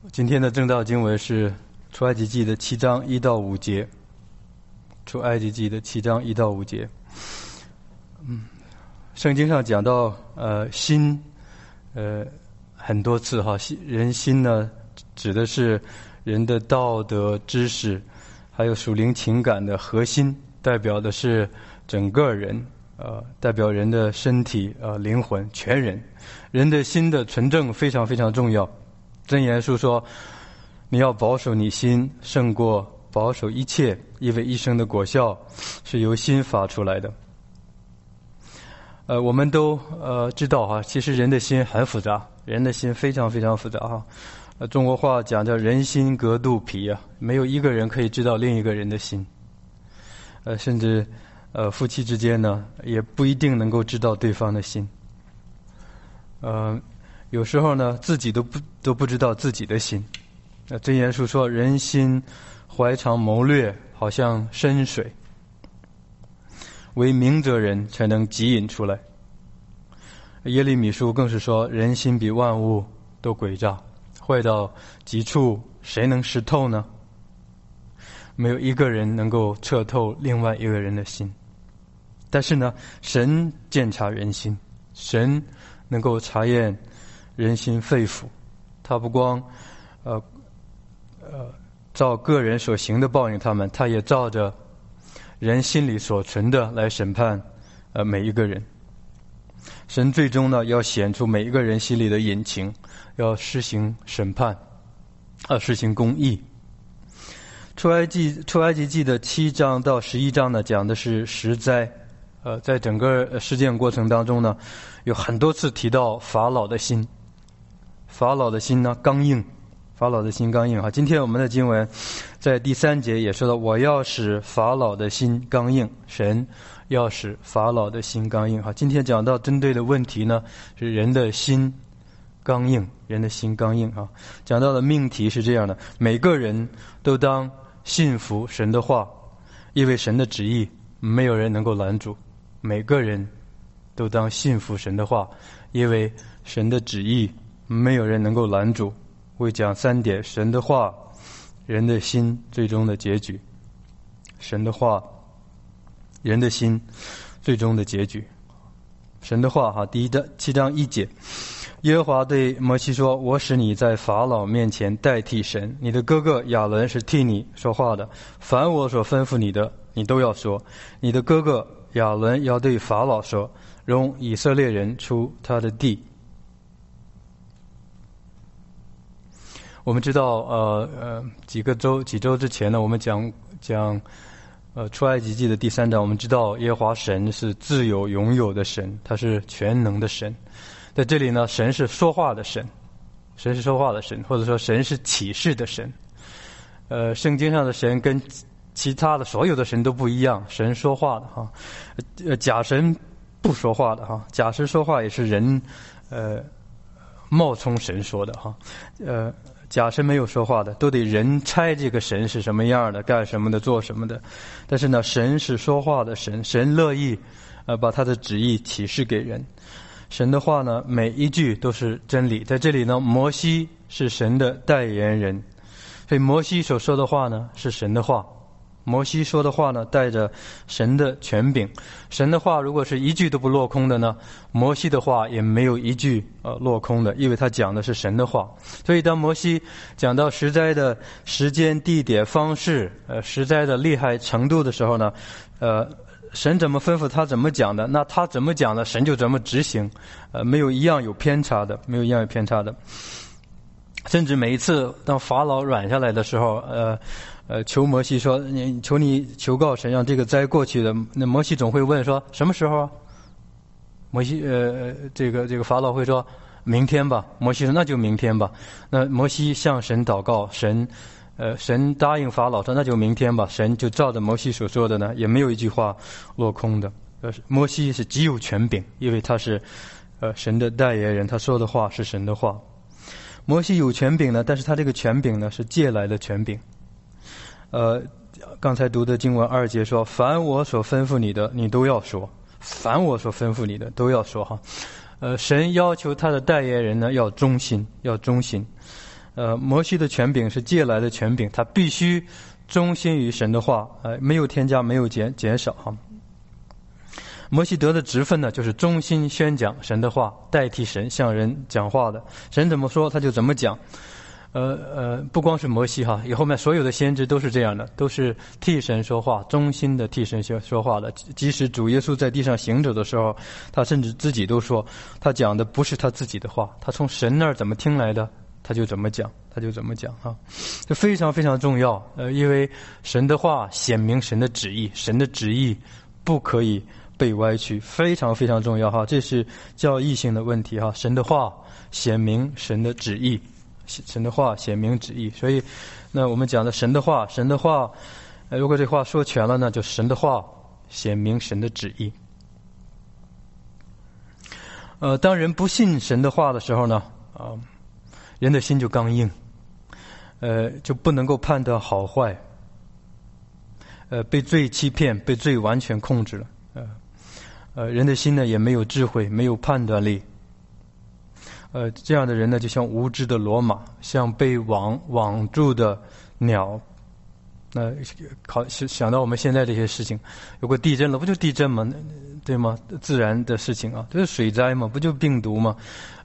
今天的正道经文是出埃及记的7章1到5节。出埃及记的7章1到5节。圣经上讲到心，很多次哈，人心呢指的是人的道德知识，还有属灵情感的核心，代表的是整个人，代表人的身体灵魂全人。人的心的纯正非常非常重要。箴言书说，你要保守你心胜过保守一切，因为一生的果效是由心发出来的。我们都知道哈，其实人的心很复杂，人的心非常非常复杂哈。中国话讲叫人心隔肚皮啊，没有一个人可以知道另一个人的心。甚至夫妻之间呢，也不一定能够知道对方的心。有时候呢，自己都不知道自己的心。箴言书说，人心怀藏谋略，好像深水，唯明哲人才能汲引出来。耶利米书更是说，人心比万物都诡诈，坏到极处，谁能识透呢？没有一个人能够彻透另外一个人的心。但是呢，神鉴察人心，神能够查验人心肺腑，他不光照个人所行的报应他们，他也照着人心里所存的来审判每一个人。神最终呢，要显出每一个人心里的隐情，要施行审判，施行公义。出埃及记的7章到11章呢，讲的是十灾。在整个事件过程当中呢，有很多次提到法老的心。法老的心呢刚硬，法老的心刚硬哈。今天我们的经文在第3节也说到，我要使法老的心刚硬，神要使法老的心刚硬哈。今天讲到针对的问题呢，是人的心刚硬，人的心刚硬哈。讲到的命题是这样的，每个人都当信服神的话，因为神的旨意没有人能够拦阻。每个人都当信服神的话，因为神的旨意没有人能够拦阻。会讲3点：神的话，人的心，最终的结局。神的话，人的心，最终的结局。神的话哈，第7章1节，耶和华对摩西说，我使你在法老面前代替神，你的哥哥亚伦是替你说话的，凡我所吩咐你的，你都要说。你的哥哥亚伦要对法老说，容以色列人出他的地。我们知道几周之前呢，我们讲出埃及记的第3章，我们知道耶和华神是自有永有的神，他是全能的神。在这里呢，神是说话的神，神是说话的神，或者说神是启示的神。圣经上的神跟其他的所有的神都不一样，神说话的哈。假神不说话的哈，假神说话也是人冒充神说的哈。假神没有说话的，都得人猜这个神是什么样的，干什么的，做什么的。但是呢，神是说话的神，神乐意把他的旨意启示给人。神的话呢，每一句都是真理。在这里呢，摩西是神的代言人，所以摩西所说的话呢是神的话。摩西说的话呢，带着神的权柄。神的话如果是一句都不落空的呢，摩西的话也没有一句落空的，因为他讲的是神的话。所以当摩西讲到十灾的时间、地点、方式，十灾的厉害程度的时候呢，神怎么吩咐他怎么讲的，那他怎么讲的，神就怎么执行，没有一样有偏差的，没有一样有偏差的。甚至每一次当法老软下来的时候，求摩西说，求你求告神让这个灾过去的，那摩西总会问说什么时候啊？摩西这个法老会说明天吧。摩西说那就明天吧。那摩西向神祷告，神答应法老说那就明天吧。神就照着摩西所说的呢，也没有一句话落空的。摩西是极有权柄，因为他是神的代言人，他说的话是神的话。摩西有权柄呢，但是他这个权柄呢是借来的权柄。刚才读的经文2节说，凡我所吩咐你的，你都要说。凡我所吩咐你的，都要说哈。神要求他的代言人呢要忠心，要忠心。 摩西的权柄是借来的权柄，他必须忠心于神的话，没有添加，没有减少哈。摩西得的职分呢，就是忠心宣讲神的话，代替神向人讲话的。神怎么说他就怎么讲。不光是摩西哈，以后面所有的先知都是这样的，都是替神说话，忠心的替神说话的。即使主耶稣在地上行走的时候，他甚至自己都说，他讲的不是他自己的话，他从神那儿怎么听来的，他就怎么讲哈。这非常非常重要。因为神的话显明神的旨意，神的旨意不可以被歪曲，非常非常重要哈。这是教义性的问题哈。神的话显明神的旨意。神的话显明旨意，所以那我们讲的神的话，如果这话说全了呢，就神的话显明神的旨意。当人不信神的话的时候呢，人的心就刚硬，就不能够判断好坏，被罪欺骗，被罪完全控制了，人的心呢也没有智慧，没有判断力。这样的人呢，就像无知的骡马，像被网住的鸟。想到我们现在这些事情，有个地震了，不就地震吗？对吗？自然的事情啊，这是水灾吗？不就病毒吗？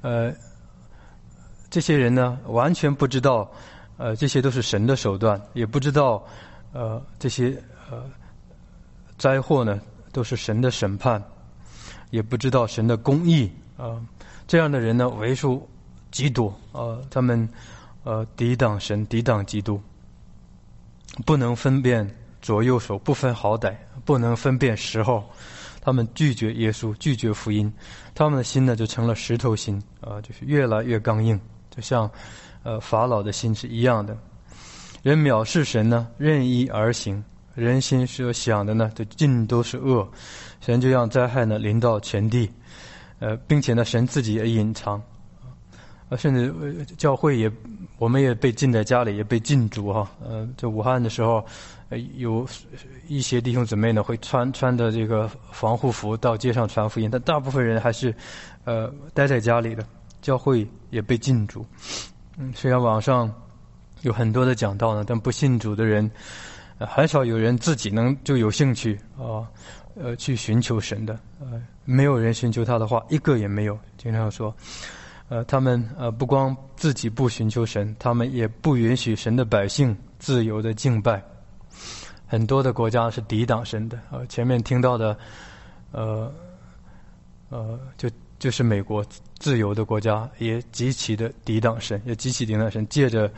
这些人呢，完全不知道，这些都是神的手段，也不知道，这些灾祸呢，都是神的审判，也不知道神的公义这样的人呢，为数极多。他们抵挡神，抵挡基督，不能分辨左右手，不分好歹，不能分辨时候。他们拒绝耶稣，拒绝福音，他们的心呢就成了石头心，就是越来越刚硬，就像法老的心是一样的。人藐视神呢，任意而行，人心所想的呢，就尽都是恶，神就让灾害呢临到全地。并且呢，神自己也隐藏，甚至教会我们也被禁在家里，也被禁足哈。在武汉的时候，有一些弟兄姊妹呢会穿的这个防护服到街上传福音，但大部分人还是待在家里的，教会也被禁足。虽然网上有很多的讲道呢，但不信主的人很少有人自己就有兴趣去寻求神的，没有人寻求他的话，一个也没有。经常说，他们不光自己不寻求神，他们也不允许神的百姓自由的敬拜。很多的国家是抵挡神的，前面听到的，就是美国自由的国家也极其的抵挡神，也极其抵挡神，借着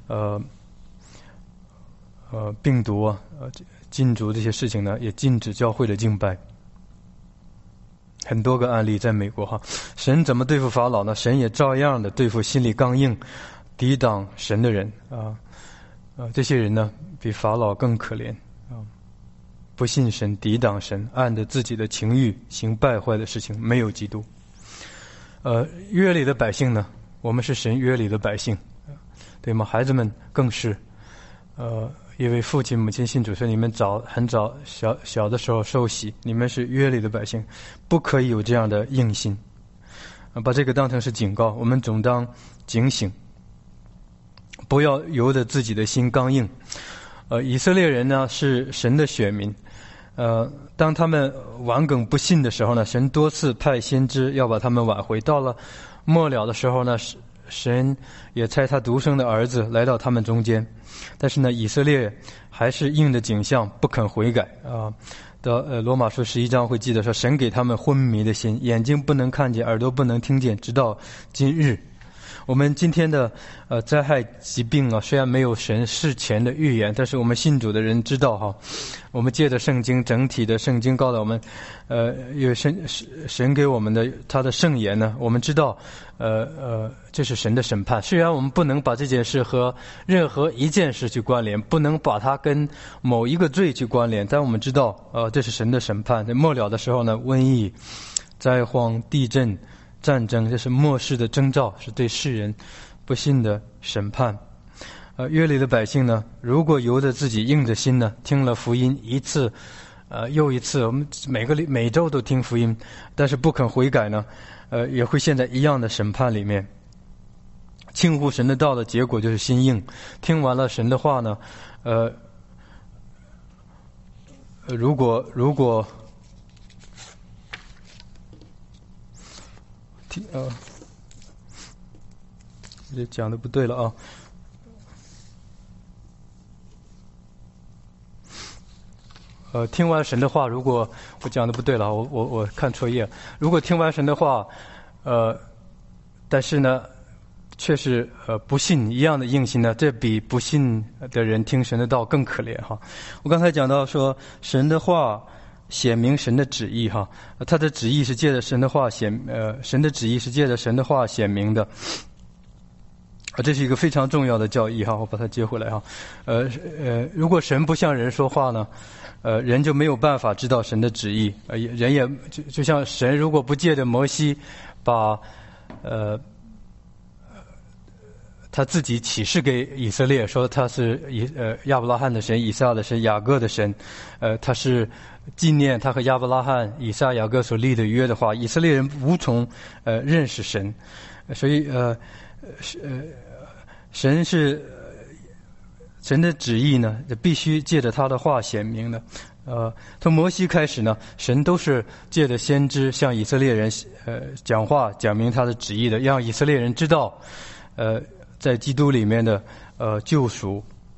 病毒禁足这些事情呢，也禁止教会的敬拜。很多个案例在美国哈。神怎么对付法老呢？神也照样的对付心里刚硬、抵挡神的人这些人呢，比法老更可怜不信神、抵挡神，按着自己的情欲行败坏的事情，没有基督。约里的百姓呢，我们是神约里的百姓，对吗？孩子们更是因为父亲母亲信主，所以你们很早小的时候受洗，你们是约里的百姓，不可以有这样的硬心。把这个当成是警告，我们总当警醒，不要由着自己的心刚硬。以色列人呢是神的选民，当他们顽梗不信的时候呢，神多次派先知要把他们挽回。到了末了的时候呢，神也差他独生的儿子来到他们中间，但是呢，以色列还是应着景象不肯悔改到罗马书11章会记得说，神给他们昏迷的心，眼睛不能看见，耳朵不能听见，直到今日。我们今天的灾害疾病虽然没有神事前的预言，但是我们信主的人知道我们借着圣经，整体的圣经告诉我们，有神给我们的他的圣言呢，我们知道这是神的审判。虽然我们不能把这件事和任何一件事去关联，不能把它跟某一个罪去关联，但我们知道这是神的审判。在末了的时候呢，瘟疫、灾荒、地震、战争，这是末世的征兆，是对世人不信的审判。约里的百姓呢，如果由着自己硬着心呢，听了福音一次又一次，我们每周都听福音，但是不肯悔改呢，也会陷在一样的审判里面。 轻忽神的道的结果就是心硬。听完了神的话呢，如果这讲的不对了啊。听完神的话，如果我讲的不对了，我看错页。如果听完神的话，但是呢，却是不信一样的硬心呢，这比不信的人听神的道更可怜哈。我刚才讲到说，神的话显明神的旨意哈，他的旨意是借着神的话神的旨意是借着神的话显明的。这是一个非常重要的教义哈，我把它接回来哈。如果神不向人说话呢，人就没有办法知道神的旨意。人也就像神如果不借着摩西把他自己启示给以色列，说他是亚伯拉罕的神、以撒的神、雅各的神，他是纪念他和亚伯拉罕、以撒、雅各所立的约的话，以色列人无从认识神。所以神的旨意呢，必须借着他的话显明的。从摩西开始呢，神都是借着先知向以色列人讲话，讲明他的旨意的，让以色列人知道在基督里面的救赎，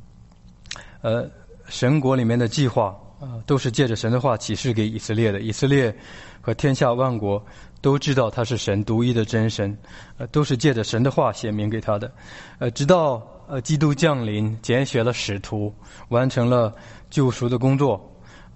神国里面的计划都是借着神的话启示给以色列的。以色列和天下万国都知道他是神独一的真神，都是借着神的话显明给他的。直到基督降临，拣选了使徒，完成了救赎的工作，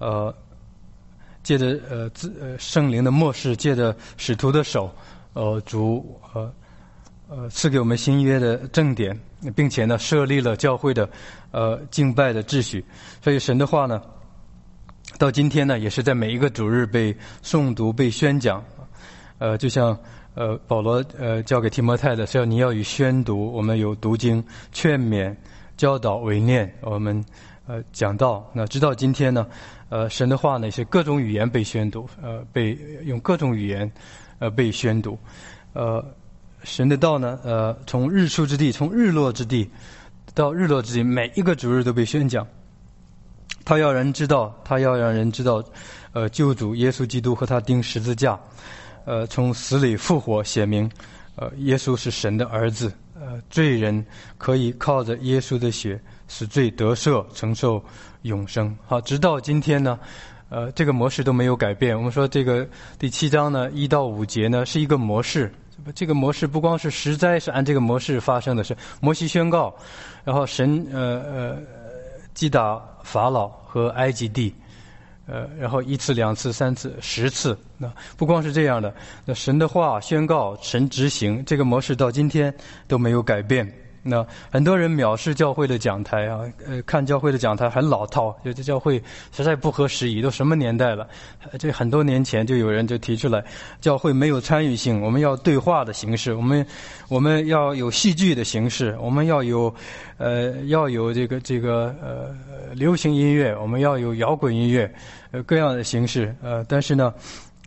借着圣灵的默示，借着使徒的手，主赐给我们新约的正典，并且呢设立了教会的敬拜的秩序。所以神的话呢，到今天呢也是在每一个主日被诵读、被宣讲。就像保罗交给提摩太的是你要以宣读，我们有读经、劝勉、教导、为念，我们讲道。那直到今天呢，神的话呢是各种语言被宣读，被用各种语言被宣读。神的道呢，从日出之地，从日落之地到日落之地，每一个主日都被宣讲。他要让人知道，救主耶稣基督和他钉十字架，从死里复活，写明，耶稣是神的儿子，罪人可以靠着耶稣的血使罪得赦，承受永生。好，直到今天呢，这个模式都没有改变。我们说这个第7章呢1到5节呢是一个模式。这个模式不光是实在是按这个模式发生的，是摩西宣告，然后神击打法老和埃及地，然后1次、2次、3次、10次。那不光是这样的，那神的话宣告，神执行，这个模式到今天都没有改变。那很多人藐视教会的讲台啊，看教会的讲台很老套，就这教会实在不合时宜，都什么年代了？这很多年前就有人就提出来，教会没有参与性，我们要对话的形式，我们要有戏剧的形式，我们要有这个流行音乐，我们要有摇滚音乐，各样的形式。但是呢，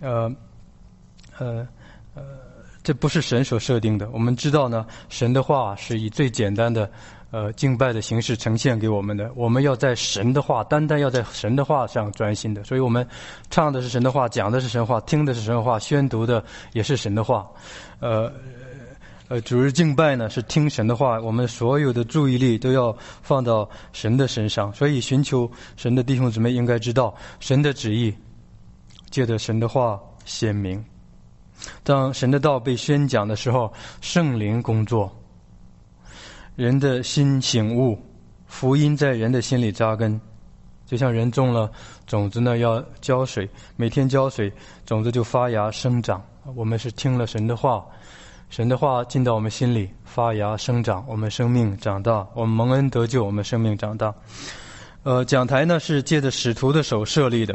这不是神所设定的。我们知道呢，神的话是以最简单的敬拜的形式呈现给我们的。我们要在神的话，单单要在神的话上专心的。所以我们唱的是神的话，讲的是神话，听的是神话，宣读的也是神的话。主日敬拜呢是听神的话，我们所有的注意力都要放到神的身上。所以寻求神的弟兄姊妹应该知道，神的旨意借着神的话显明。当神的道被宣讲的时候，圣灵工作，人的心醒悟，福音在人的心里扎根。就像人种了种子呢，要浇水，每天浇水，种子就发芽生长。我们是听了神的话，神的话进到我们心里，发芽生长，我们生命长大，我们蒙恩得救，我们生命长大。讲台呢是借着使徒的手设立的，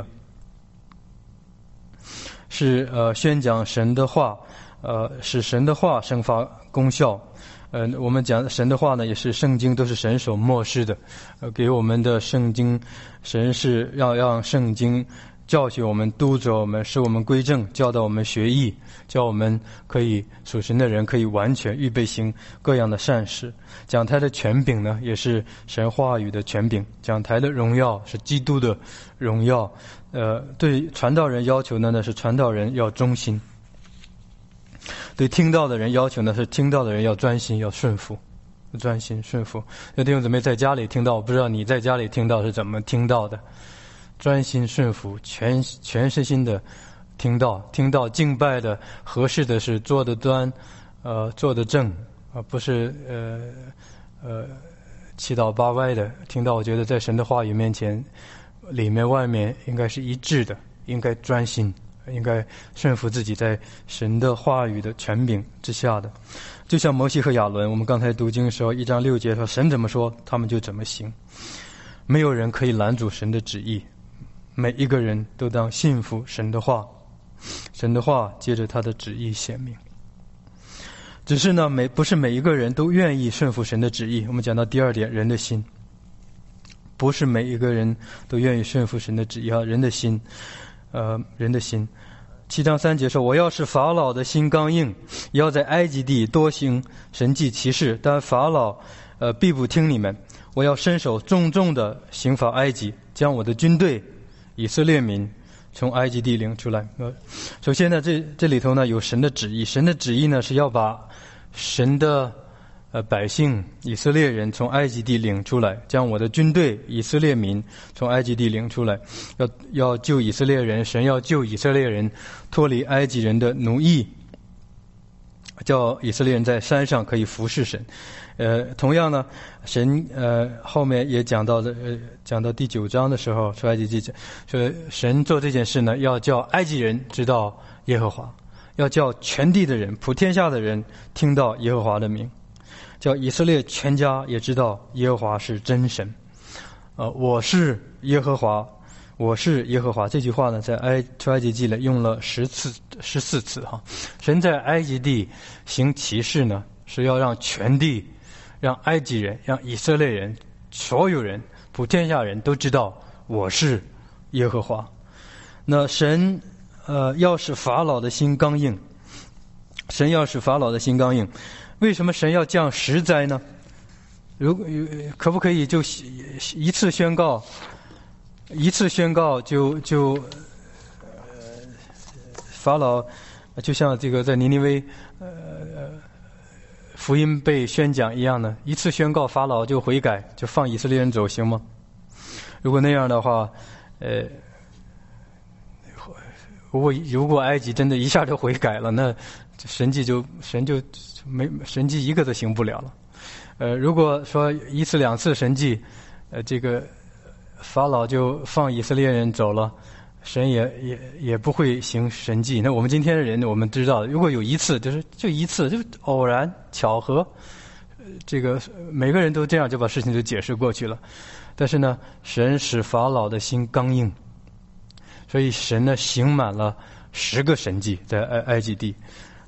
是宣讲神的话，使神的话生发功效。我们讲神的话呢，也是圣经都是神所默示的，给我们的圣经，神是要让圣经教训我们，督责我们，使我们归正，教导我们学义，叫我们可以属神的人可以完全预备行各样的善事。讲台的权柄呢，也是神话语的权柄。讲台的荣耀是基督的荣耀。对传道人要求呢是传道人要忠心。对听到的人要求呢是听到的人要专心，要顺服。专心顺服。有弟兄姊妹在家里听到，我不知道你在家里听到是怎么听到的。专心顺服，全身心的听到敬拜的合适的是坐得端，坐得正，不是七倒八歪的听到。我觉得在神的话语面前，里面外面应该是一致的，应该专心，应该顺服自己在神的话语的权柄之下的。就像摩西和亚伦，我们刚才读经的时候1章6节说，神怎么说他们就怎么行，没有人可以拦阻神的旨意，每一个人都当信服神的话，神的话接着他的旨意显明。只是呢，不是每一个人都愿意顺服神的旨意。我们讲到第二点，人的心，不是每一个人都愿意顺服神的旨意啊，人的心，人的心。7章3节说，我要是法老的心刚硬，要在埃及地多行神迹奇事，但法老必不听你们。我要伸手重重的刑罚埃及，将我的军队以色列民从埃及地领出来。首先呢，这里头呢有神的旨意，神的旨意呢是要把神的百姓以色列人从埃及地领出来，将我的军队以色列民从埃及地领出来，要救以色列人，神要救以色列人脱离埃及人的奴役，叫以色列人在山上可以服侍神。同样呢，神后面也讲到第9章的时候，出埃及记说神做这件事呢，要叫埃及人知道耶和华，要叫全地的人普天下的人听到耶和华的名，叫以色列全家也知道耶和华是真神。我是耶和华，我是耶和华这句话呢，在出埃及记里用了14次哈。神在埃及地行奇事呢，是要让全地，让埃及人，让以色列人，所有人，普天下人都知道我是耶和华。那神要使法老的心刚硬，神要使法老的心刚硬。为什么神要降10灾呢？可不可以就一次宣告就法老就像这个在尼尼微福音被宣讲一样的，一次宣告法老就悔改，就放以色列人走，行吗？如果那样的话，如果埃及真的一下就悔改了，那神迹一个都行不了了。如果说1次2次神迹，这个法老就放以色列人走了，神也不会行神迹。那我们今天的人，我们知道，如果有一次，就一次，就偶然巧合，这个每个人都这样就把事情就解释过去了。但是呢，神使法老的心刚硬，所以神呢行满了10个神迹在埃及地。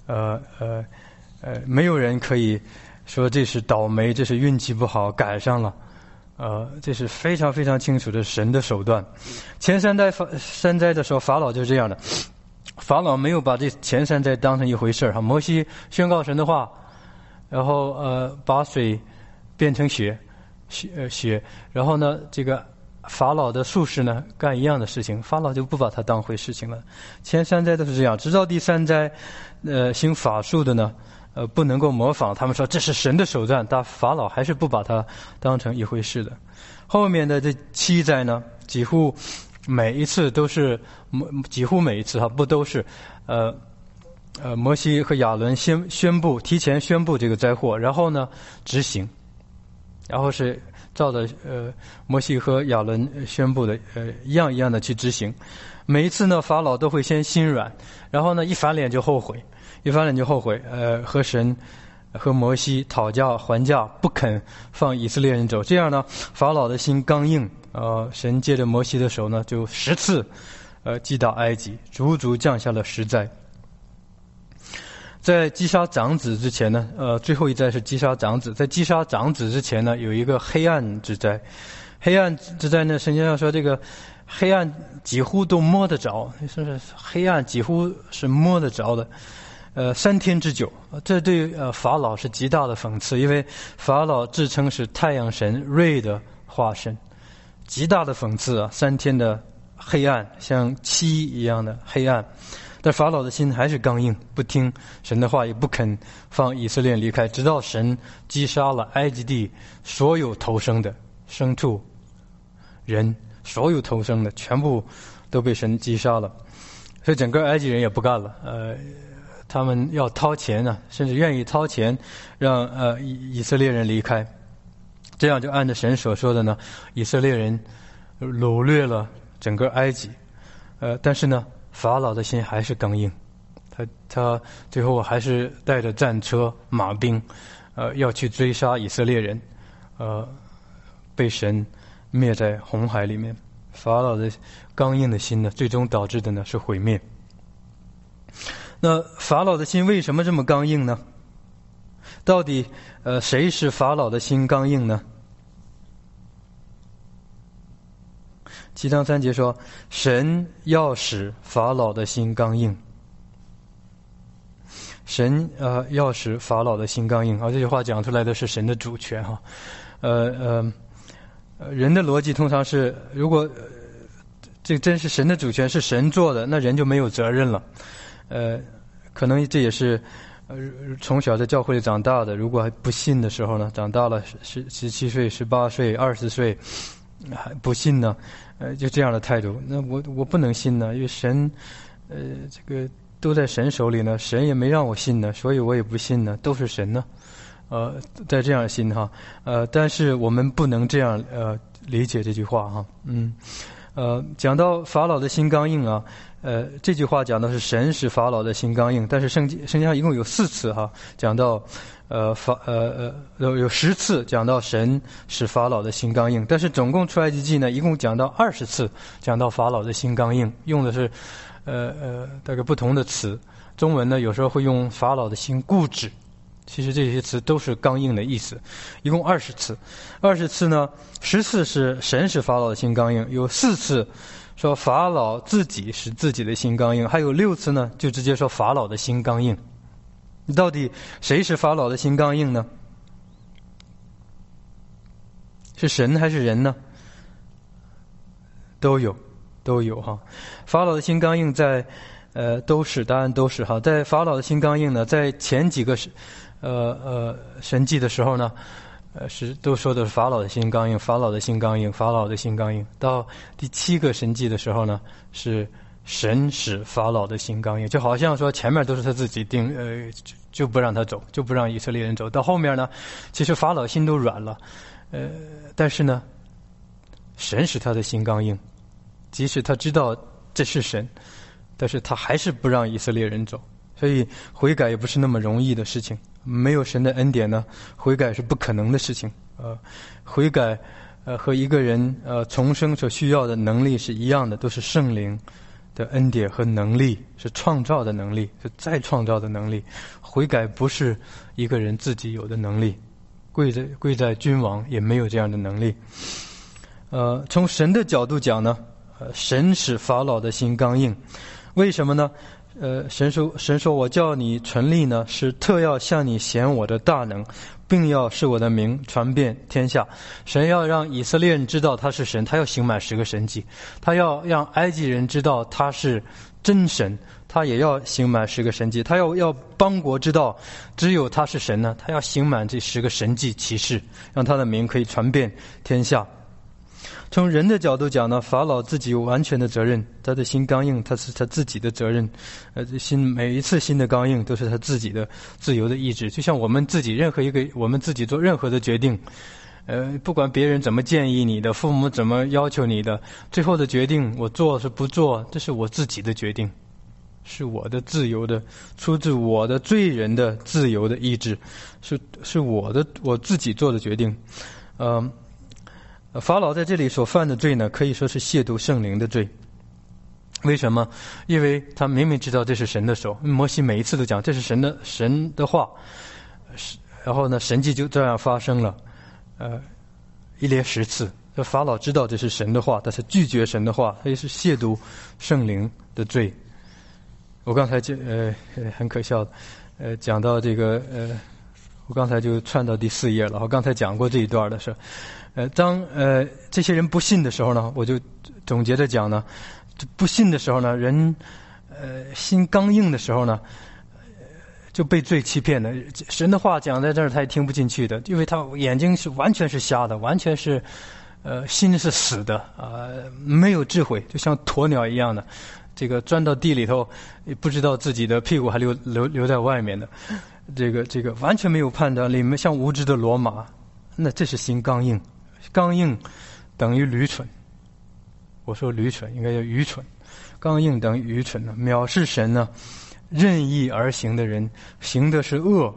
没有人可以说这是倒霉，这是运气不好赶上了。这是非常非常清楚的神的手段。前3灾的时候，法老就是这样的。法老没有把这前3灾当成一回事儿。摩西宣告神的话，然后把水变成血，然后呢，这个法老的术士呢干一样的事情，法老就不把它当回事情了。前3灾都是这样，直到第3灾，行法术的呢，不能够模仿，他们说这是神的手段，但法老还是不把它当成一回事的。后面的这7灾呢，几乎每一次不都是，摩西和亚伦提前宣布这个灾祸，然后呢执行，然后是照着摩西和亚伦宣布的一样一样的去执行。每一次呢，法老都会先心软，然后呢一翻脸就后悔，和神和摩西讨价还价，不肯放以色列人走。这样呢，法老的心刚硬，神借着摩西的手呢，就10次击打埃及，足足降下了10灾。在击杀长子之前呢，最后一灾是击杀长子。在击杀长子之前呢，有一个黑暗之灾。黑暗之灾呢，圣经上说这个黑暗几乎都摸得着，是黑暗几乎是摸得着的。3天之久，这对法老是极大的讽刺，因为法老自称是太阳神瑞的化身，极大的讽刺啊！3天的黑暗，像漆一样的黑暗，但法老的心还是刚硬，不听神的话，也不肯放以色列离开，直到神击杀了埃及地所有投生的牲畜、人，所有投生的全部都被神击杀了，所以整个埃及人也不干了，他们要掏钱呢，甚至愿意掏钱让以色列人离开，这样就按照神所说的呢，以色列人掳掠了整个埃及，但是呢，法老的心还是刚硬，他最后还是带着战车、马兵，要去追杀以色列人，被神灭在红海里面。法老的刚硬的心呢，最终导致的呢是毁灭。那法老的心为什么这么刚硬呢？到底谁使法老的心刚硬呢？7章3节说，神要使法老的心刚硬。神要使法老的心刚硬，这句话讲出来的是神的主权哈。人的逻辑通常是，如果这真是神的主权，是神做的，那人就没有责任了。可能这也是从小在教会里长大的，如果还不信的时候呢，长大了17岁、18岁、20岁还不信呢，就这样的态度，那我不能信呢，因为神这个都在神手里呢，神也没让我信呢，所以我也不信呢，都是神呢。在这样信哈，但是我们不能这样理解这句话哈。讲到法老的心刚硬啊，这句话讲的是神使法老的心刚硬，但是圣经上一共有4次哈，讲到有10次讲到神使法老的心刚硬，但是总共出埃及记呢，一共讲到20次讲到法老的心刚硬，用的是大概不同的词。中文呢有时候会用法老的心固执，其实这些词都是刚硬的意思，一共20次。20次呢，10次是神使法老的心刚硬，有4次说法老自己使自己的心刚硬，还有6次呢就直接说法老的心刚硬。到底谁使法老的心刚硬呢？是神还是人呢？都有哈。法老的心刚硬在都是，答案都是哈。在法老的心刚硬呢，在前几个神迹的时候呢，是都说的是法老的心刚硬，法老的心刚硬，法老的心刚硬。到第7个神迹的时候呢，是神使法老的心刚硬，就好像说前面都是他自己就不让他走，就不让以色列人走。到后面呢，其实法老心都软了，但是呢，神使他的心刚硬，即使他知道这是神，但是他还是不让以色列人走。所以悔改也不是那么容易的事情，没有神的恩典呢，悔改是不可能的事情。悔改和一个人重生所需要的能力是一样的，都是圣灵的恩典和能力，是创造的能力，是再创造的能力。悔改不是一个人自己有的能力，跪在君王也没有这样的能力。从神的角度讲呢，神使法老的心刚硬，为什么呢？神说我叫你存立呢，是特要向你显我的大能，并要使我的名传遍天下。神要让以色列人知道他是神，他要行满10个神迹，他要让埃及人知道他是真神，他也要行满10个神迹，他要邦国知道只有他是神呢，他要行满这10个神迹奇事，让他的名可以传遍天下。从人的角度讲呢，法老自己有完全的责任，他的心刚硬，他是他自己的责任。每一次心的刚硬都是他自己的自由的意志，就像我们自己我们自己做任何的决定，不管别人怎么建议你的，父母怎么要求你的，最后的决定我做是不做，这是我自己的决定，是我的自由的，出自我的罪人的自由的意志，是我自己做的决定。法老在这里所犯的罪呢，可以说是亵渎圣灵的罪。为什么？因为他明明知道这是神的手，摩西每一次都讲这是神的话，然后呢，神迹就这样发生了，一连10次， 这法老知道这是神的话，但是拒绝神的话，他也是亵渎圣灵的罪。我刚才很可笑的，讲到这个我刚才就串到第4页了。我刚才讲过这一段的时候，当这些人不信的时候呢，我就总结着讲呢，不信的时候呢，人心刚硬的时候呢，就被罪欺骗的。神的话讲在这儿他也听不进去的，因为他眼睛是完全是瞎的，完全是心是死的没有智慧，就像鸵鸟一样的，这个钻到地里头，也不知道自己的屁股还留在外面的，这个完全没有判断力，像无知的骡马。那这是心刚硬，刚硬等于愚蠢。我说愚蠢应该叫愚蠢，刚硬等于愚蠢呢。藐视神呢，任意而行的人，行的是恶，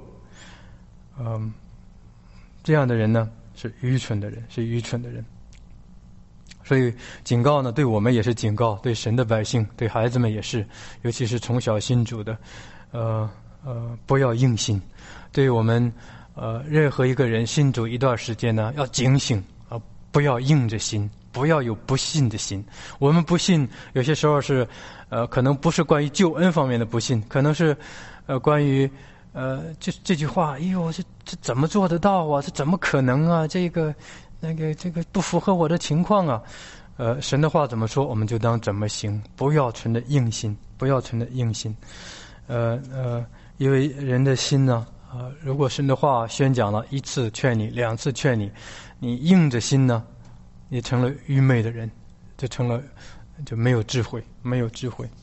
这样的人呢是愚蠢的人，是愚蠢的人。所以警告呢，对我们也是警告，对神的百姓，对孩子们也是，尤其是从小信主的，不要硬信。对我们任何一个人信主一段时间呢，要警醒不要硬着心，不要有不信的心。我们不信，有些时候是可能不是关于救恩方面的不信，可能是关于这句话，哎呦，这怎么做得到啊？这怎么可能啊？这个不符合我的情况啊。神的话怎么说，我们就当怎么行，不要存着硬心，不要存着硬心。因为人的心呢，如果神的话宣讲了1次劝你，2次劝你，你硬着心呢，你成了愚昧的人，就没有智慧，没有智慧。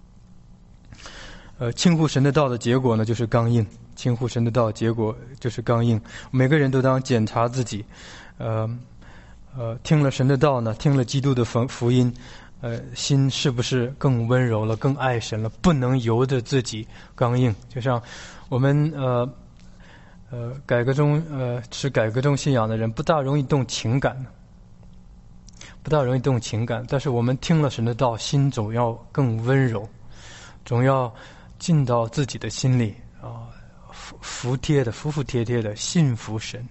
轻忽神的道的结果呢，就是刚硬。轻忽神的道结果就是刚硬。每个人都当检查自己，听了神的道呢，听了基督的福音，心是不是更温柔了，更爱神了？不能由着自己刚硬。就像我们改革中持改革中信仰的人，不大容易动情感，但是我们听了神的道，心总要更温柔，总要进到自己的心里服服帖帖的信服神，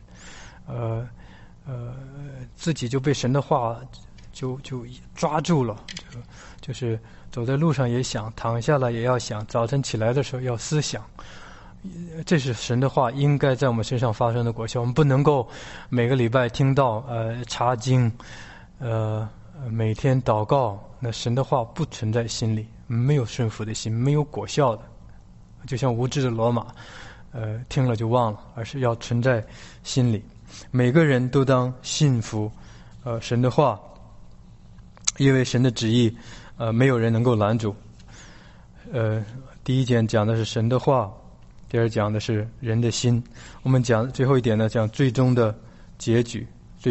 自己就被神的话就抓住了，就是走在路上也想，躺下来也要想，早晨起来的时候要思想。这是神的话应该在我们身上发生的果效。我们不能够每个礼拜听到查经，每天祷告，那神的话不存在心里，没有顺服的心，没有果效的，就像无知的骡马，听了就忘了，而是要存在心里。每个人都当信服神的话，因为神的旨意没有人能够拦阻。第一点讲的是神的话，第二讲的是人的心。我们讲最后一点呢，讲最终的结局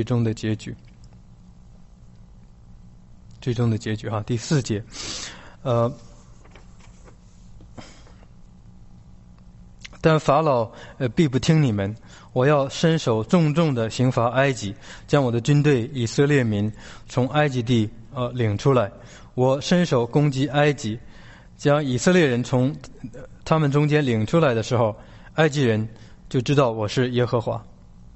哈。第4节，但法老必不听你们，我要伸手重重的刑罚埃及，将我的军队以色列民从埃及地领出来。我伸手攻击埃及，将以色列人从他们中间领出来的时候，埃及人就知道我是耶和华。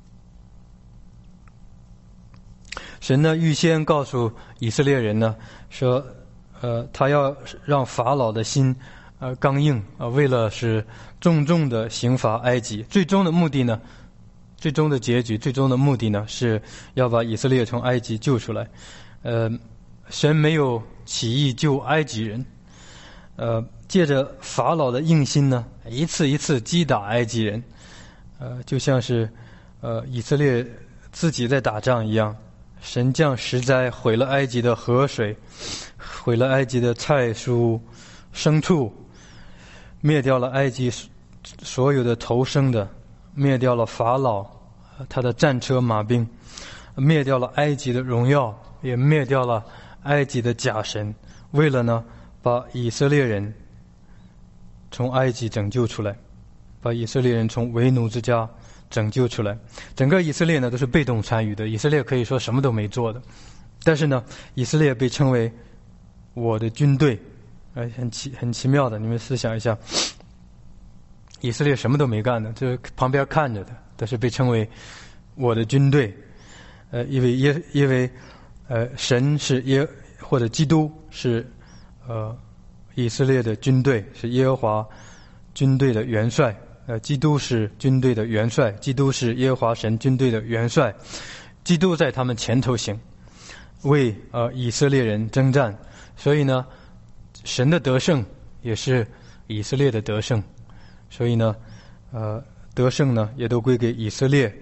神呢预先告诉以色列人呢说，他要让法老的心刚硬为了是重重的刑罚埃及。最终的目的呢，最终的结局，最终的目的呢，是要把以色列从埃及救出来。神没有起意救埃及人，借着法老的硬心呢，一次一次击打埃及人，就像是以色列自己在打仗一样。神降十灾，毁了埃及的河水，毁了埃及的菜蔬、牲畜，灭掉了埃及所有的头生的，灭掉了法老他的战车马兵，灭掉了埃及的荣耀，也灭掉了埃及的假神，为了呢把以色列人从埃及拯救出来，把以色列人从为奴之家拯救出来。整个以色列呢都是被动参与的，以色列可以说什么都没做的，但是呢以色列被称为我的军队，很奇妙的。你们思想一下，以色列什么都没干的，就是旁边看着的，但是被称为我的军队。 因为神是或者基督是以色列的军队，是耶和华军队的元帅。基督是军队的元帅，基督是耶和华神军队的元帅，基督在他们前头行，为以色列人征战。所以呢，神的得胜也是以色列的得胜，所以呢，得胜呢也都归给以色列。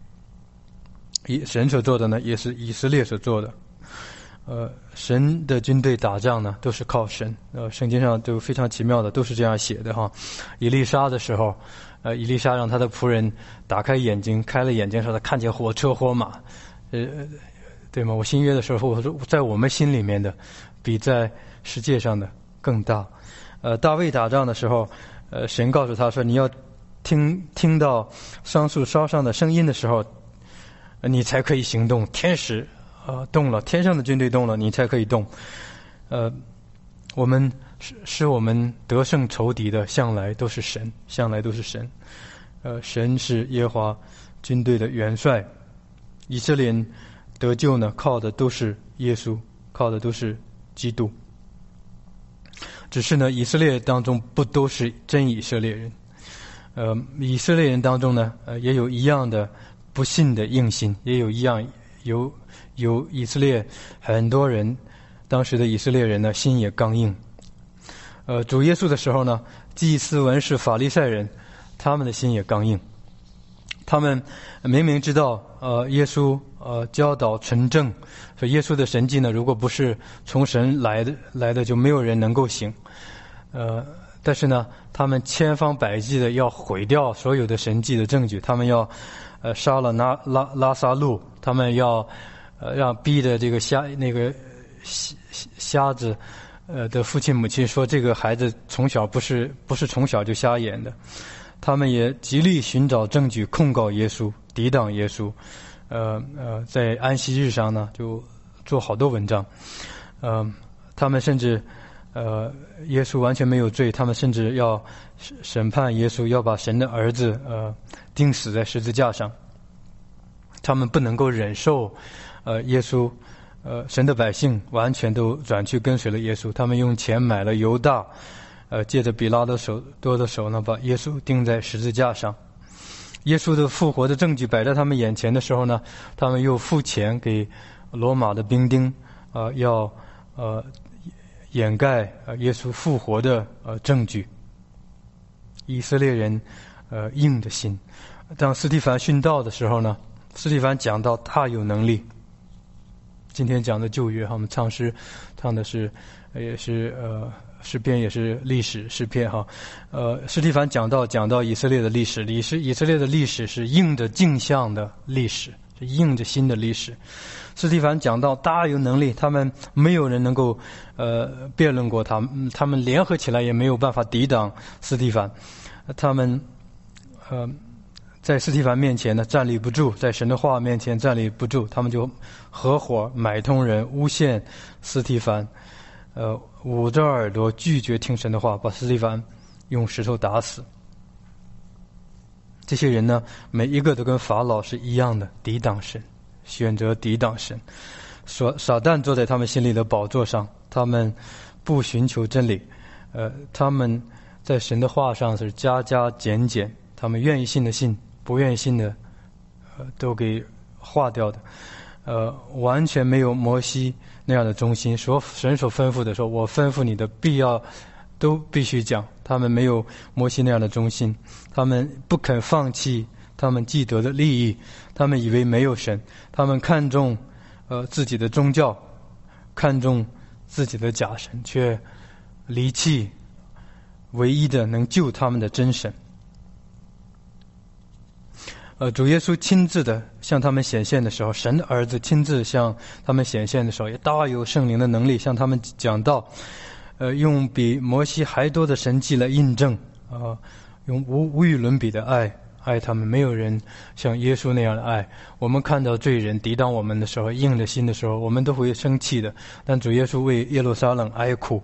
神所做的呢，也是以色列所做的。神的军队打仗呢，都是靠神。圣经上都非常奇妙的，都是这样写的哈。以利沙的时候，以利沙让他的仆人打开眼睛，开了眼睛说他看见火车火马，对吗？我新约的时候，我说在我们心里面的，比在世界上的更大。大卫打仗的时候，神告诉他说，你要听到桑树梢上的声音的时候，你才可以行动。天使动了，天上的军队动了，你才可以动。我们是我们得胜仇敌的，向来都是神，向来都是神。神是耶和华军队的元帅。以色列人得救呢，靠的都是耶稣，靠的都是基督。只是呢，以色列当中不都是真以色列人。以色列人当中呢，也有一样的不信的硬心，也有一样有以色列很多人，当时的以色列人呢，心也刚硬。主耶稣的时候呢，祭司、文士、法利赛人，他们的心也刚硬。他们明明知道耶稣教导纯正，说耶稣的神迹呢，如果不是从神来的，就没有人能够行。但是呢，他们千方百计的要毁掉所有的神迹的证据，他们要杀了拉撒路，他们要让逼的这个瞎子的父亲母亲说这个孩子从小不是从小就瞎眼的。他们也极力寻找证据控告耶稣，抵挡耶稣。在安息日上呢，就做好多文章。他们甚至耶稣完全没有罪，他们甚至要审判耶稣，要把神的儿子钉死在十字架上。他们不能够忍受耶稣神的百姓完全都转去跟随了耶稣。他们用钱买了犹大，借着比拉多的手呢，把耶稣钉在十字架上。耶稣的复活的证据摆在他们眼前的时候呢，他们又付钱给罗马的兵丁，要掩盖耶稣复活的证据。以色列人硬着心。当司提反殉道的时候呢，司提反讲到他有能力。今天讲的旧约，我们唱诗唱的是也是诗篇，也是历史诗篇哈。司提反讲到以色列的历史，以色列的历史是硬着镜像的历史，是硬着心的历史。司提反讲到大有能力，他们没有人能够辩论过他们联合起来也没有办法抵挡司提反。他们在司提反面前呢站立不住，在神的话面前站立不住，他们就合伙买通人诬陷司提反，捂着耳朵拒绝听神的话，把司提反用石头打死。这些人呢，每一个都跟法老是一样的，抵挡神，选择抵挡神。撒旦坐在他们心里的宝座上，他们不寻求真理，他们在神的话上是加加减减，他们愿意信的信，不愿意信的都给划掉的。完全没有摩西那样的忠心，神所吩咐的说，我吩咐你的都必须讲。他们没有摩西那样的忠心，他们不肯放弃他们既得的利益，他们以为没有神，他们看重自己的宗教，看重自己的假神，却离弃唯一的能救他们的真神。主耶稣亲自的向他们显现的时候，神的儿子亲自向他们显现的时候，也大有圣灵的能力向他们讲道，用比摩西还多的神迹来印证，用无与伦比的爱他们。没有人像耶稣那样的爱。我们看到罪人抵挡我们的时候，硬着心的时候，我们都会生气的。但主耶稣为耶路撒冷哀哭，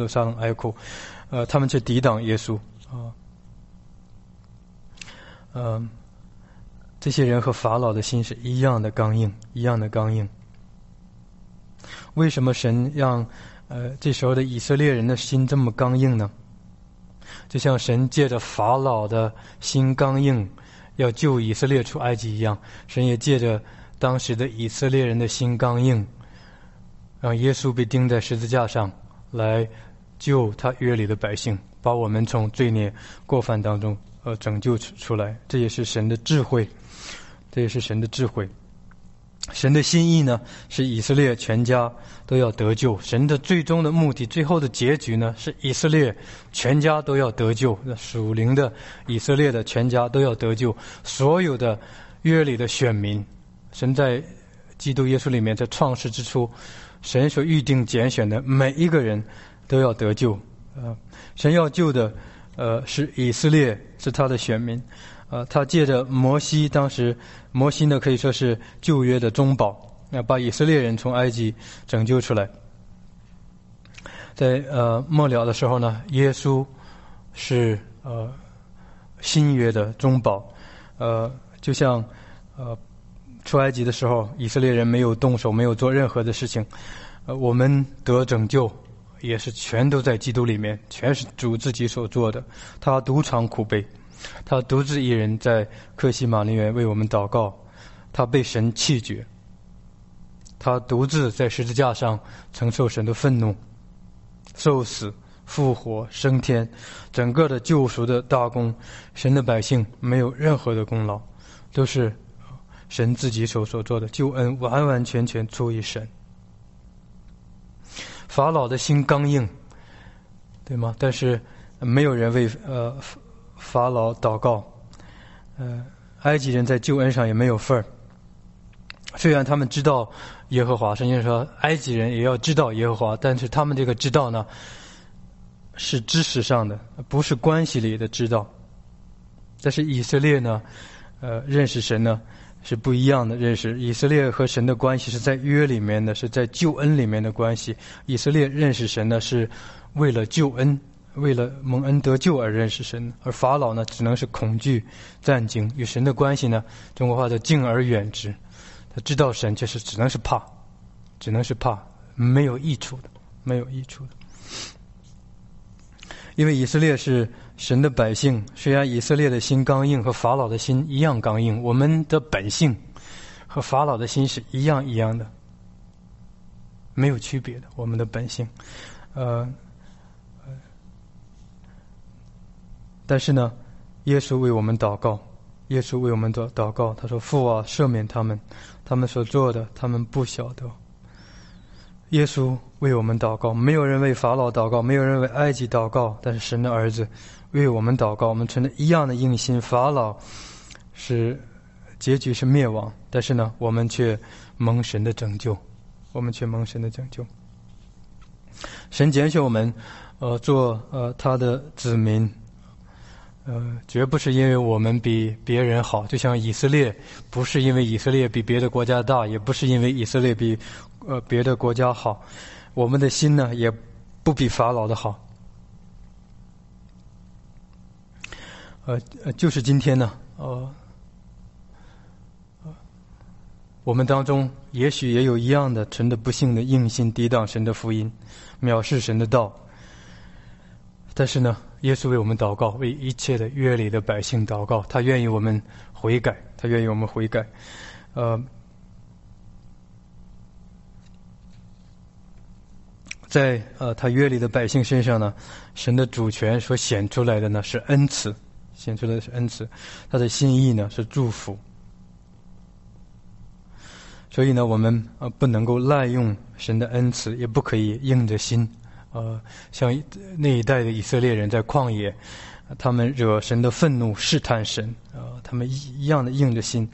他们却抵挡耶稣。 这些人和法老的心是一样的刚硬，一样的刚硬。为什么神让这时候的以色列人的心这么刚硬呢？就像神借着法老的心刚硬要救以色列出埃及一样，神也借着当时的以色列人的心刚硬，让耶稣被钉在十字架上来救他约里的百姓，把我们从罪孽过犯当中拯救出来。这也是神的智慧，这也是神的智慧。神的心意呢，是以色列全家都要得救。神的最终的目的，最后的结局呢，是以色列全家都要得救。属灵的以色列的全家都要得救。所有的约里的选民，神在基督耶稣里面，在创世之初，神所预定拣选的每一个人都要得救。神要救的是以色列，是他的选民。他借着摩西，当时摩西呢可以说是旧约的中保，把以色列人从埃及拯救出来。在末了的时候呢，耶稣是新约的中保。就像出埃及的时候，以色列人没有动手，没有做任何的事情，我们得拯救也是全都在基督里面，全是主自己所做的。他独尝苦悲，他独自一人在客西马尼园为我们祷告，他被神弃绝，他独自在十字架上承受神的愤怒，受死、复活、升天，整个的救赎的大功，神的百姓没有任何的功劳，都是神自己所做的救恩，完完全全出于神。法老的心刚硬，对吗？但是没有人为法老祷告，埃及人在救恩上也没有份儿。虽然他们知道耶和华，圣经说埃及人也要知道耶和华，但是他们这个知道呢，是知识上的，不是关系里的知道。但是以色列呢，认识神呢是不一样的认识。以色列和神的关系是在约里面的，是在救恩里面的关系。以色列认识神呢是为了救恩，为了蒙恩得救而认识神，而法老呢只能是恐惧战惊，与神的关系呢，中国话叫敬而远之。他知道神就是只能是怕，只能是怕，没有益处的，没有益处的。因为以色列是神的百姓，虽然以色列的心刚硬，和法老的心一样刚硬，我们的本性和法老的心是一样一样的，没有区别的，我们的本性。但是呢，耶稣为我们祷告，耶稣为我们祷告，他说：“父啊，赦免他们，他们所做的，他们不晓得。”耶稣为我们祷告，没有人为法老祷告，没有人为埃及祷告，但是神的儿子为我们祷告。我们存着一样的硬心，法老是结局是灭亡，但是呢，我们却蒙神的拯救，我们却蒙神的拯救。神拣选我们，做他的子民，绝不是因为我们比别人好，就像以色列，不是因为以色列比别的国家大，也不是因为以色列比别的国家好，我们的心呢也不比法老的好。就是今天呢，我们当中也许也有一样的存着不幸的硬心，抵挡神的福音，藐视神的道。但是呢，耶稣为我们祷告，为一切的约里的百姓祷告，他愿意我们悔改，他愿意我们悔改。在他约里的百姓身上呢，神的主权所显出来的呢是恩慈，显出来的是恩慈，他的心意呢是祝福。所以呢，我们不能够滥用神的恩慈，也不可以硬着心。像那一代的以色列人在旷野，他们惹神的愤怒，试探神，他们一样的硬着心。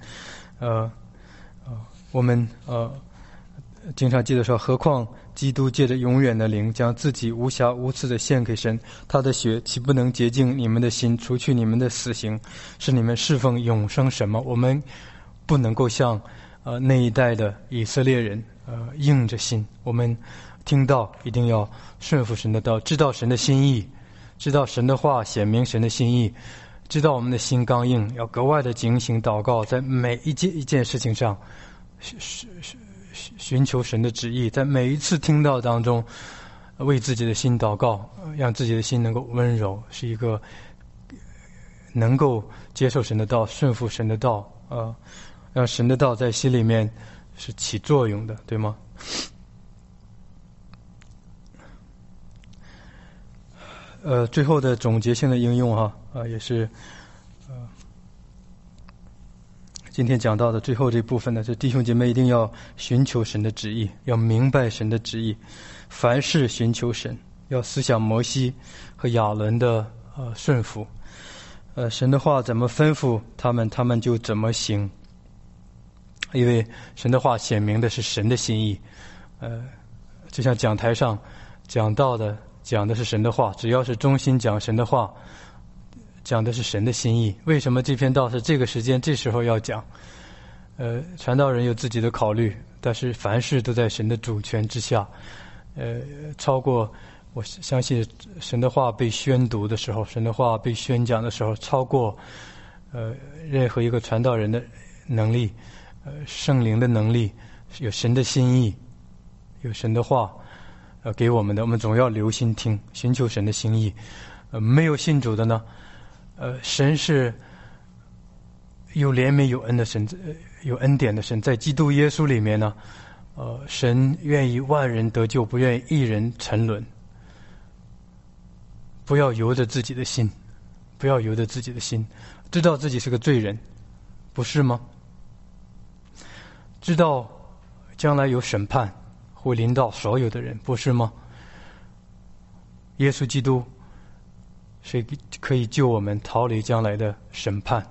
我们经常记得说，何况基督借着永远的灵，将自己无瑕无刺的献给神，他的血岂不能洁净你们的心，除去你们的死刑，使你们侍奉永生神吗？我们不能够像那一代的以色列人硬着心，我们听到一定要顺服神的道，知道神的心意，知道神的话显明神的心意， 知道我们的心刚硬，要格外的警醒祷告，在每一件事情上寻求神的旨意，在每一次听到当中为自己的心祷告，让自己的心能够温柔，是一个能够接受神的道，顺服神的道，让神的道在心里面是起作用的，对吗？最后的总结性的应用也是今天讲到的最后这部分呢，是弟兄姐妹一定要寻求神的旨意，要明白神的旨意，凡事寻求神，要思想摩西和亚伦的顺服。神的话怎么吩咐他们就怎么行，因为神的话显明的是神的心意。就像讲台上讲到的，讲的是神的话，只要是忠心讲神的话，讲的是神的心意。为什么这篇道是这个时间这时候要讲？传道人有自己的考虑，但是凡事都在神的主权之下。超过，我相信神的话被宣读的时候，神的话被宣讲的时候，超过任何一个传道人的能力，圣灵的能力，有神的心意，有神的话给我们的，我们总要留心听，寻求神的心意。没有信主的呢，神是有怜悯有恩的神，有恩典的神，在基督耶稣里面呢，神愿意万人得救，不愿意一人沉沦。不要由着自己的心，不要由着自己的心，知道自己是个罪人，不是吗？知道将来有审判会临到所有的人，不是吗？耶稣基督谁可以救我们逃离将来的审判？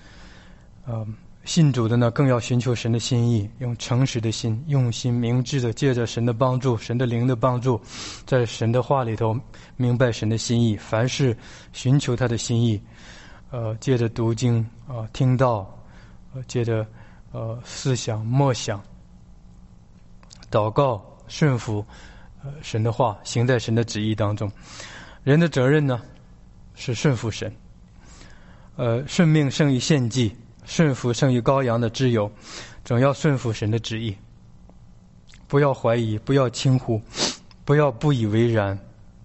信主的呢，更要寻求神的心意，用诚实的心，用心明智的，借着神的帮助，神的灵的帮助，在神的话里头明白神的心意，凡事寻求他的心意。借着读经听到，借着思想默想，祷告顺服神的话，行在神的旨意当中。人的责任呢是顺服神，顺命胜于献祭，顺服胜于羔羊的脂油，总要顺服神的旨意，不要怀疑，不要轻忽，不要不以为然。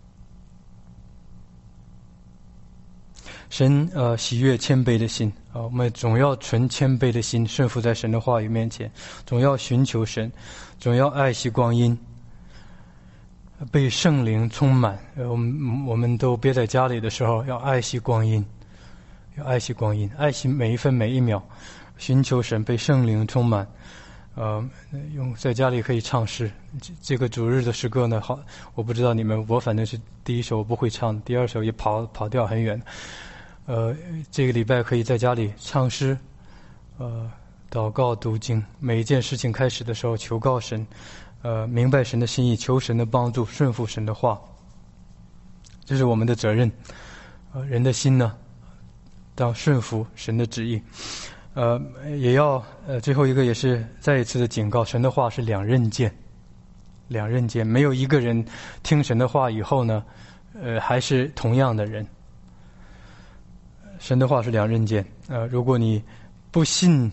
神喜悦谦卑的心我们总要存谦卑的心，顺服在神的话语面前，总要寻求神，总要爱惜光阴，被圣灵充满。我们都憋在家里的时候，要爱惜光阴，要爱惜光阴，爱惜每一分每一秒，寻求神，被圣灵充满。在家里可以唱诗，这个主日的诗歌呢，好，我不知道你们，我反正是第一首我不会唱，第二首也跑调很远。这个礼拜可以在家里唱诗，祷告读经，每一件事情开始的时候求告神，明白神的心意，求神的帮助，顺服神的话，这是我们的责任。人的心呢，当顺服神的旨意。也要最后一个也是再一次的警告，神的话是两刃剑，两刃剑，没有一个人听神的话以后呢，还是同样的人。神的话是两刃剑，如果你不信，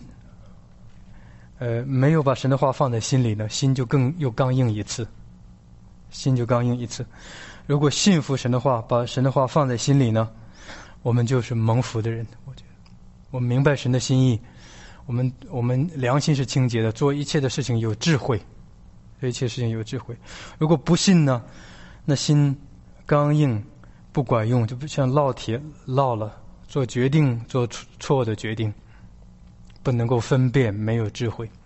没有把神的话放在心里呢，心就又刚硬一次，心就刚硬一次。如果信服神的话，把神的话放在心里呢，我们就是蒙福的人。我觉得我们明白神的心意，我们良心是清洁的，做一切的事情有智慧，做一切事情有智慧。如果不信呢，那心刚硬不管用，就不像烙铁烙了，做决定做错的决定，不能够分辨，没有智慧。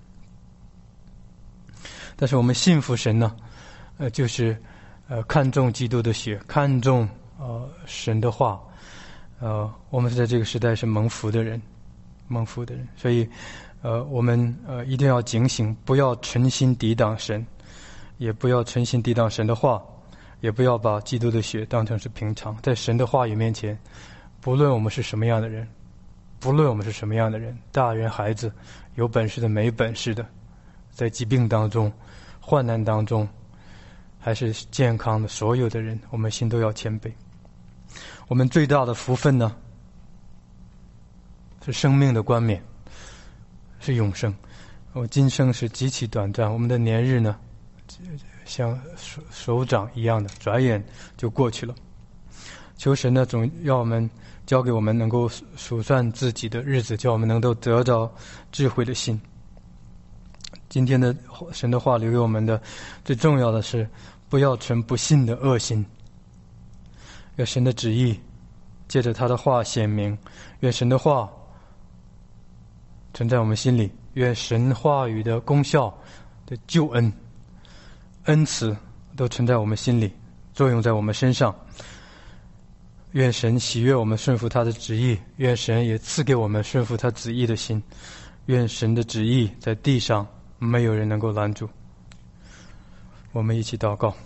但是我们信服神呢，就是看重基督的血，看重神的话。我们是在这个时代是蒙福的人，蒙福的人，所以我们一定要警醒，不要存心抵挡神，也不要存心抵挡神的话，也不要把基督的血当成是平常。在神的话语面前，不论我们是什么样的人，不论我们是什么样的人，大人孩子，有本事的没本事的，在疾病当中患难当中还是健康的，所有的人我们心都要谦卑。我们最大的福分呢， 是生命的冠冕，是永生。今生是极其短暂，我们的年日呢，像手掌一样的，转眼就过去了。求神呢，总要我们交给我们能够数算自己的日子，叫我们能够得着智慧的心。今天的神的话留给我们的最重要的是，不要存不信的恶心。愿神的旨意借着他的话显明，愿神的话存在我们心里，愿神话语的功效的救恩恩慈都存在我们心里，作用在我们身上。愿神喜悦我们顺服他的旨意，愿神也赐给我们顺服他旨意的心。愿神的旨意在地上没有人能够拦住。我们一起祷告。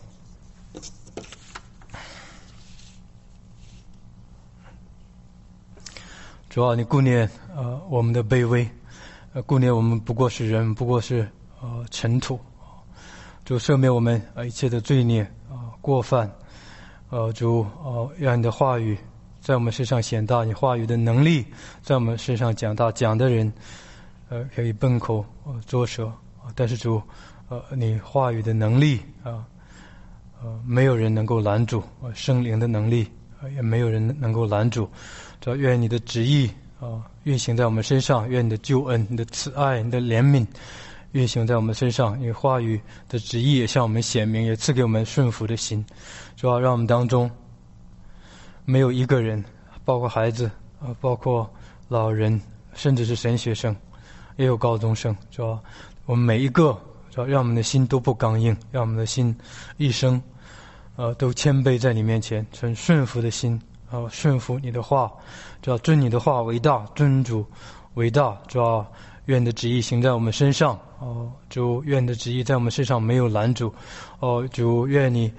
主啊，你顾念我们的卑微，顾念我们不过是人，不过是尘土。主赦免我们一切的罪孽过犯。主让你的话语在我们身上显大，你话语的能力在我们身上讲大，讲的人可以笨口拙舌，但是主你话语的能力没有人能够拦住，圣灵的能力也没有人能够拦住。主愿你的旨意运行在我们身上，愿你的救恩、你的慈爱、你的怜悯运行在我们身上，你话语的旨意也向我们显明，也赐给我们顺服的心。主要让我们当中没有一个人，包括孩子包括老人，甚至是神学生，也有高中生，主要我们每一个，主要让我们的心都不刚硬，让我们的心一生都谦卑在你面前，存顺服的心，顺服你的话，主要尊你的话为大，尊主为大。主要愿你的旨意行在我们身上，主愿你的旨意在我们身上没有拦阻，主愿你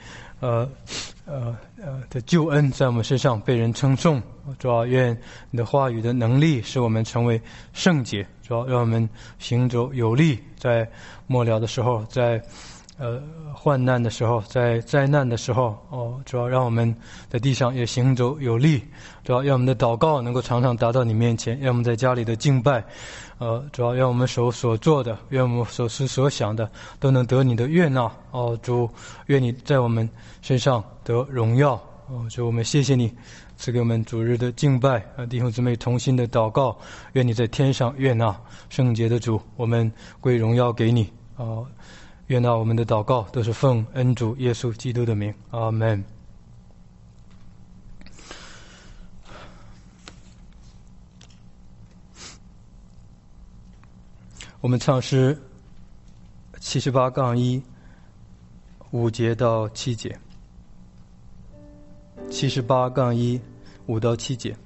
的救恩在我们身上被人称颂。主要愿你的话语的能力使我们成为圣洁，主要让我们行走有力，在末了的时候，在患难的时候，在灾难的时候，主要让我们在地上也行走有力，主要让我们的祷告能够常常达到你面前，让我们在家里的敬拜主要让我们所做的，愿我们所思所想的都能得你的悦纳。主，愿你在我们身上得荣耀。主，我们谢谢你赐给我们主日的敬拜，弟兄姊妹同心的祷告，愿你在天上悦纳。圣洁的主，我们归荣耀给你。悦纳我们的祷告都是奉恩主耶稣基督的名，阿们。我们唱诗78-1 5节到7节，78-1 5到7节。